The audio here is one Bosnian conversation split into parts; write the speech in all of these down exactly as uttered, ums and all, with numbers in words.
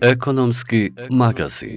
Ekonomski magazin.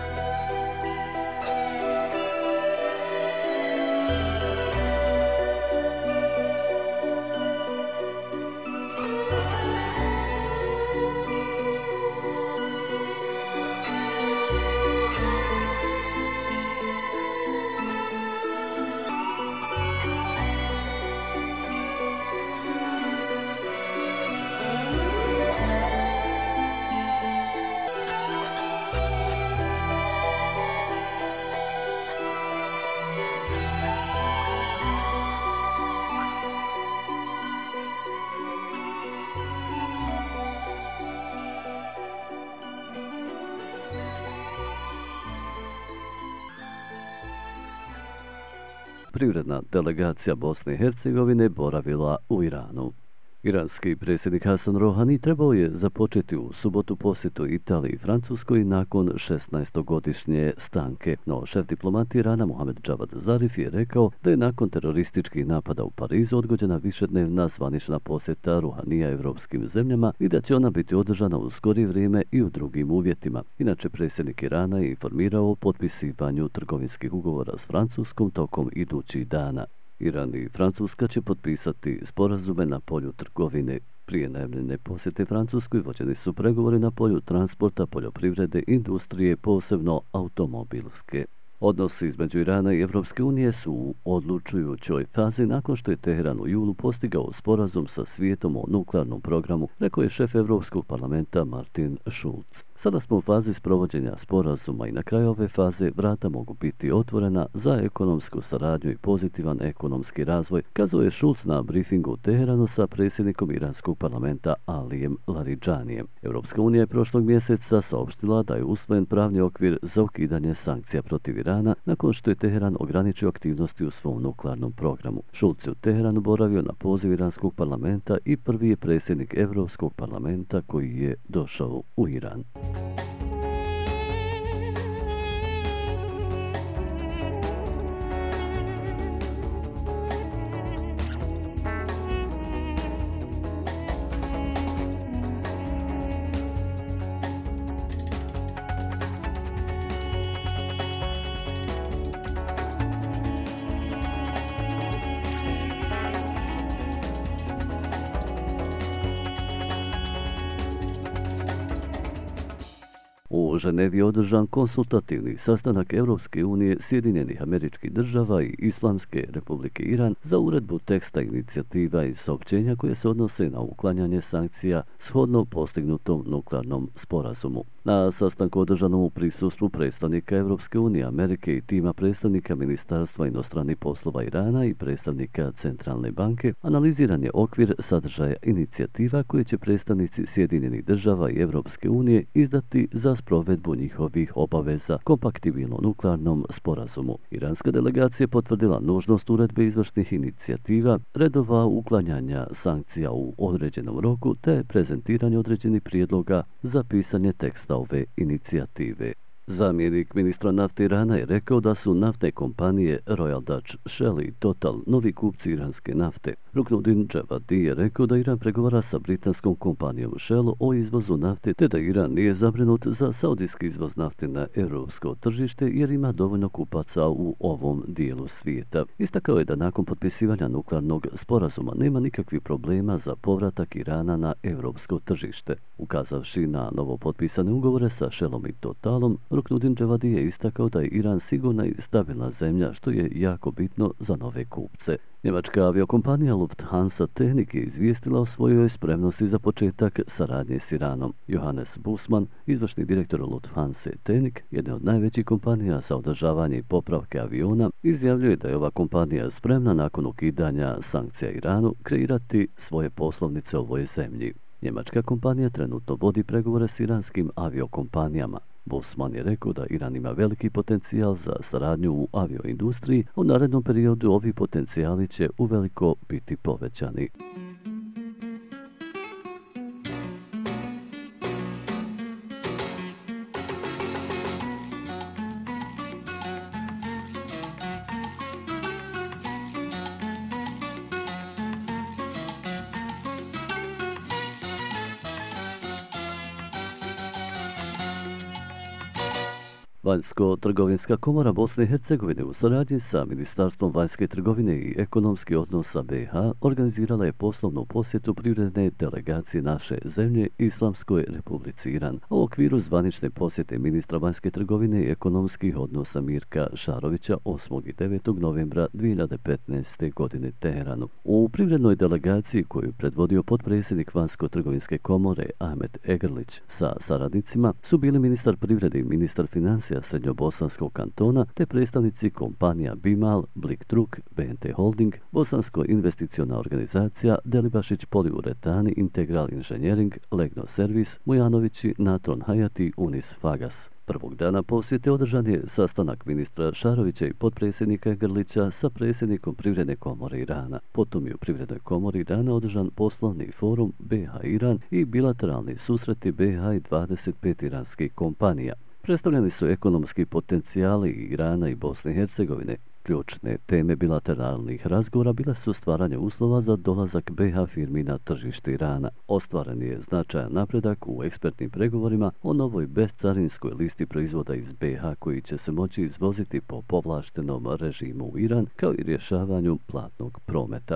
Privredna delegacija Bosne i Hercegovine boravila u Iranu. Iranski predsjednik Hasan Rohani trebao je započeti u subotu posjetu Italiji i Francuskoj nakon šesnaestogodišnje stanke, no šef diplomatije Irana Mohamed Javad Zarif je rekao da je nakon terorističkih napada u Parizu odgođena višednevna zvanična posjeta Rohanija evropskim zemljama i da će ona biti održana u skorije vrijeme i u drugim uvjetima. Inače, predsjednik Irana je informirao o potpisivanju trgovinskih ugovora s Francuskom tokom idućih dana. Iran i Francuska će potpisati sporazume na polju trgovine. Prije najavljene posjete Francuskoj vođeni su pregovori na polju transporta, poljoprivrede, industrije, posebno automobilske. Odnosi između Irana i Evropske unije su u odlučujućoj fazi nakon što je Teheran u julu postigao sporazum sa svijetom o nuklearnom programu, rekao je šef Europskog parlamenta Martin Schulz. Sada smo u fazi sprovođenja sporazuma i na kraju ove faze vrata mogu biti otvorena za ekonomsku saradnju i pozitivan ekonomski razvoj, kazao je Schulz na briefingu u Teheranu sa predsjednikom Iranskog parlamenta Alijem Laridžanijem. Europska unija je prošlog mjeseca saopštila da je usvojen pravni okvir za ukidanje sankcija protiv Irana nakon što je Teheran ograničio aktivnosti u svom nuklearnom programu. Schulz je u Teheranu boravio na poziv Iranskog parlamenta i prvi je predsjednik Europskog parlamenta koji je došao u Iran. U Ženevi je održan konsultativni sastanak Europske unije, Sjedinjenih Američkih Država i Islamske Republike Iran za uredbu teksta inicijativa i saopćenja koje se odnose na uklanjanje sankcija shodno postignutom nuklearnom sporazumu. Na sastanku održanom u prisustvu predstavnika Europske unije, Amerike i tima predstavnika Ministarstva inostranih poslova Irana i predstavnika Centralne banke analiziran je okvir sadržaja inicijativa koje će predstavnici Sjedinjenih Država i Europske unije izdati za sprovedbu njihovih obaveza kompatibilno nuklearnom sporazumu. Iranska delegacija potvrdila nužnost uredbe izvršnih inicijativa, redova uklanjanja sankcija u određenom roku te prezentiranje određenih prijedloga za pisanje teksta ove inicijative. Zamjenik ministra nafte Irana je rekao da su naftne kompanije Royal Dutch Shell i Total novi kupci iranske nafte. Ruknudin Džavadi je rekao da Iran pregovara sa britanskom kompanijom Shell o izvozu nafte te da Iran nije zabrinut za saudijski izvoz nafte na europsko tržište jer ima dovoljno kupaca u ovom dijelu svijeta. Istakao je da nakon potpisivanja nuklearnog sporazuma nema nikakvih problema za povratak Irana na europsko tržište. Ukazavši na novo potpisane ugovore sa Shellom i Totalom, Ruknudin Džavadi je istakao da je Iran sigurna i stabilna zemlja, što je jako bitno za nove kupce. Njemačka aviokompanija Lufthansa Technik je izvijestila o svojoj spremnosti za početak saradnje s Iranom. Johannes Bussmann, izvršni direktor Lufthansa Technik, jedne od najvećih kompanija za održavanje i popravke aviona, izjavljuje da je ova kompanija spremna nakon ukidanja sankcija Iranu kreirati svoje poslovnice u ovoj zemlji. Njemačka kompanija trenutno vodi pregovore s iranskim aviokompanijama. Bussmann je rekao da Iran ima veliki potencijal za saradnju u avioindustriji, a u narednom periodu ovi potencijali će uveliko biti povećani. Vanjsko-trgovinska komora Bosne i Hercegovine u saradnji sa Ministarstvom vanjske trgovine i ekonomskih odnosa be ha organizirala je poslovnu posjetu privredne delegacije naše zemlje Islamskoj Republici Iran. U okviru zvanične posjete ministra vanjske trgovine i ekonomskih odnosa Mirka Šarovića osmog i devetog novembra dvije hiljade petnaeste. godine Teheranu. U privrednoj delegaciji koju je predvodio potpredsjednik Vanjsko-trgovinske komore Ahmet Egrlić sa saradnicima su bili ministar privrede i ministar financija Srednjobosanskog kantona te predstavnici kompanija Bimal, Blik Truk, be en te Holding, Bosansko investiciona organizacija, Delibašić poliuretani, Integral Engineering, Legno Servis, Mujanovići, Natron Hayati, Unis Fagas. Prvog dana posjete održan je sastanak ministra Šarovića i potpredsjednika Grlića sa predsjednikom Privredne komore Irana. Potom je u Privrednoj komori Irana održan poslovni forum be ha Iran i bilateralni susreti be ha i dvadeset pet iranskih kompanija. Predstavljeni su ekonomski potencijali Irana i Bosne i Hercegovine. Ključne teme bilateralnih razgovora bile su stvaranje uslova za dolazak be ha firmi na tržište Irana. Ostvaren je značajan napredak u ekspertnim pregovorima o novoj bezcarinskoj listi proizvoda iz be ha koji će se moći izvoziti po povlaštenom režimu u Iran, kao i rješavanju platnog prometa.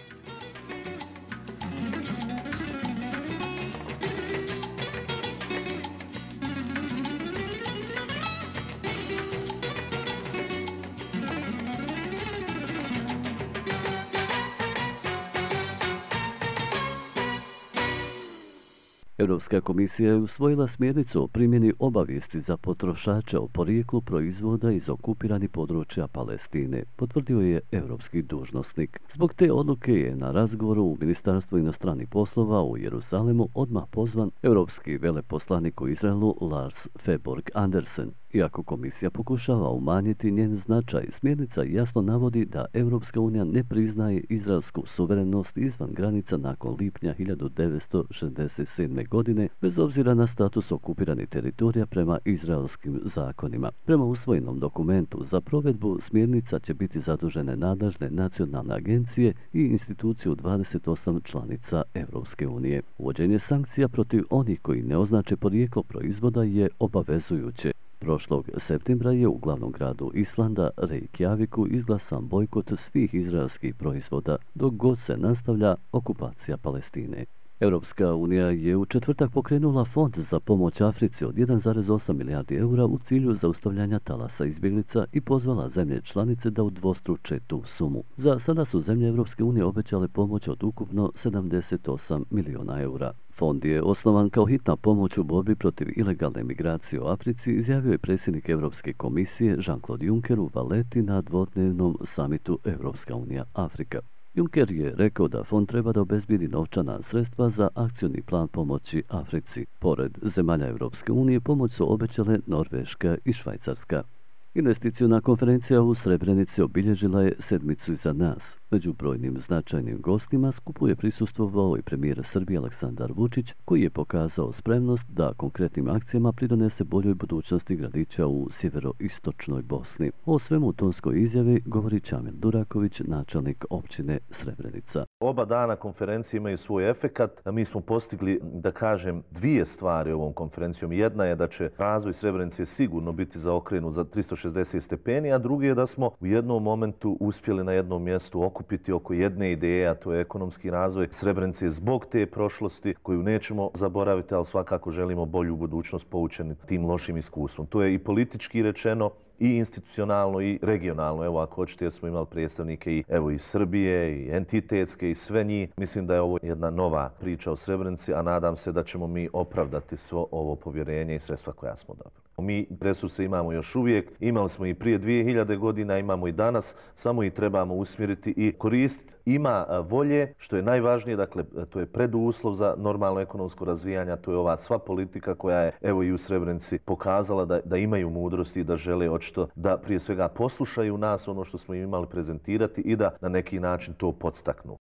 Europska komisija je usvojila smjernicu o primjeni obavijesti za potrošače o porijeklu proizvoda iz okupiranih područja Palestine, potvrdio je europski dužnosnik. Zbog te odluke je na razgovoru u Ministarstvu inostranih poslova u Jeruzalemu odmah pozvan europski veleposlanik u Izraelu Lars Feborg Andersen. Iako komisija pokušava umanjiti njen značaj, smjernica jasno navodi da Europska unija ne priznaje izraelsku suverenost izvan granica nakon lipnja hiljadu devetsto šezdeset sedme. godine, bez obzira na status okupiranih teritorija prema izraelskim zakonima. Prema usvojenom dokumentu za provedbu smjernica će biti zadužene nadležne nacionalne agencije i institucije u dvadeset osam članica Europske unije. Uvođenje sankcija protiv onih koji ne označe porijeklo proizvoda je obavezujuće. Prošlog septembra je u glavnom gradu Islanda, Reykjaviku, izglasan bojkot svih izraelskih proizvoda, dok god se nastavlja okupacija Palestine. Europska unija je u četvrtak pokrenula fond za pomoć Africi od jedan zarez osam milijardi eura u cilju zaustavljanja talasa izbjeglica i pozvala zemlje članice da udvostruče tu sumu. Za sada su zemlje Europske unije obećale pomoć od ukupno sedamdeset osam milijuna eura. Fond je osnovan kao hitna pomoć u borbi protiv ilegalne migracije u Africi, izjavio je predsjednik Europske komisije Jean-Claude Juncker u Valeti na dvodnevnom samitu Europska unija Afrika. Juncker je rekao da fond treba da obezbijedi novčana sredstva za akcioni plan pomoći Africi. Pored zemalja Europske unije pomoć su obećale Norveška i Švajcarska. Investiciona konferencija u Srebrenici obilježila je sedmicu iza nas. Među brojnim značajnim gostima skupu je prisustvovao i premijer Srbije Aleksandar Vučić, koji je pokazao spremnost da konkretnim akcijama pridonese boljoj budućnosti gradića u sjeveroistočnoj Bosni. O svemu u tonskoj izjavi govori Čamil Duraković, načelnik općine Srebrenica. Oba dana konferencije imaju svoj efekat. Mi smo postigli, da kažem, dvije stvari ovom konferencijom. Jedna je da će razvoj Srebrenice sigurno biti zaokrenut za tristo šezdeset stepeni, a drugi je da smo u jednom momentu uspjeli na jednom mjestu okupiti oko jedne ideje, a to je ekonomski razvoj Srebrenice zbog te prošlosti koju nećemo zaboraviti, ali svakako želimo bolju budućnost poučeni tim lošim iskustvom. To je i politički rečeno, i institucionalno i regionalno. Evo, ako hoćete, jer smo imali predstavnike i evo i Srbije i entitetske i sve njih. Mislim da je ovo jedna nova priča o Srebrenici, a nadam se da ćemo mi opravdati svo ovo povjerenje i sredstva koja smo dobili. Mi resurse imamo još uvijek, imali smo i prije dvije hiljade godina, imamo i danas, samo ih trebamo usmjeriti i koristiti. Ima volje, što je najvažnije, dakle, to je preduslov za normalno ekonomsko razvijanje, to je ova sva politika koja je, evo i u Srebrenici, pokazala da, da imaju mudrosti i da žele očito da prije svega poslušaju nas, ono što smo im imali prezentirati i da na neki način to podstaknu.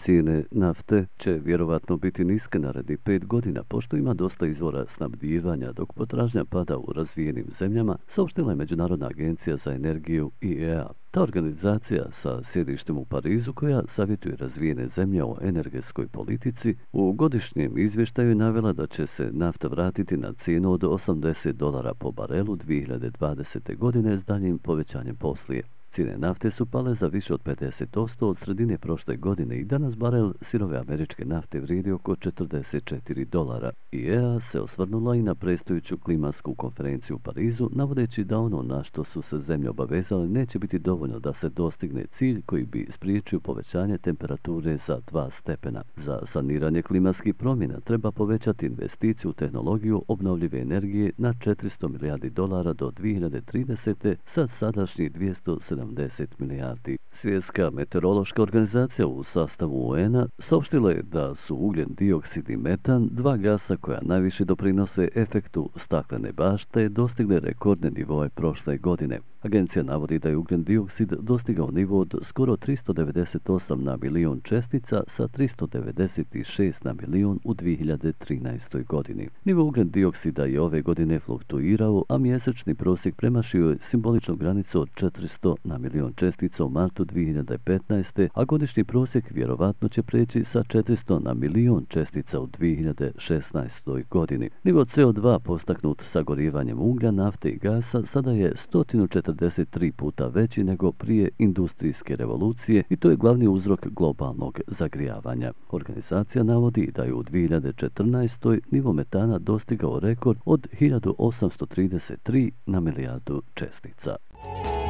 cijene nafte će vjerovatno biti niske narednih pet godina, pošto ima dosta izvora snabdijevanja, dok potražnja pada u razvijenim zemljama, saopštila je Međunarodna agencija za energiju I E A. Ta organizacija sa sjedištem u Parizu, koja savjetuje razvijene zemlje o energetskoj politici, u godišnjem izvještaju je navela da će se nafta vratiti na cijenu od osamdeset dolara po barelu dvije hiljade dvadesete. godine s daljnjim povećanjem poslije. Cijene nafte su pale za više od pedeset posto od sredine prošle godine i danas barel sirove američke nafte vrijedi oko četrdeset četiri dolara. I E A se osvrnula i na predstojeću klimatsku konferenciju u Parizu, navodeći da ono na što su se zemlje obavezale neće biti dovoljno da se dostigne cilj koji bi spriječio povećanje temperature za dva stepena. Za saniranje klimatskih promjena treba povećati investiciju u tehnologiju obnovljive energije na četiristo milijardi dolara do dvije hiljade tridesete. sa sadašnjih dvjesto sedamdeset milijardi. Svjetska meteorološka organizacija u sastavu U N A saopštila je da su ugljen dioksid i metan, dva gasa koja najviše doprinose efektu staklene bašte, dostigli rekordne nivoe prošle godine. Agencija navodi da je ugljen dioksid dostigao nivo od skoro tristo devedeset osam na milijun čestica sa tristo devedeset šest na milijun u dvije hiljade trinaestoj. godini. Nivo ugljen dioksida je ove godine fluktuirao, a mjesečni prosjek premašio je simboličnu granicu od četiristo na milijun čestica u martu dvije hiljade petnaeste. a godišnji prosjek vjerovatno će preći sa četiristo na milijun čestica u dvije hiljade šesnaestoj. godini. Nivo C O dva postaknut sagorijevanjem uglja, nafte i gasa sada je sto četrdeset tri puta veći nego prije industrijske revolucije i to je glavni uzrok globalnog zagrijavanja. Organizacija navodi da je u dvije hiljade četrnaestoj. nivo metana dostigao rekord od hiljadu osamsto trideset tri na milijardu čestica.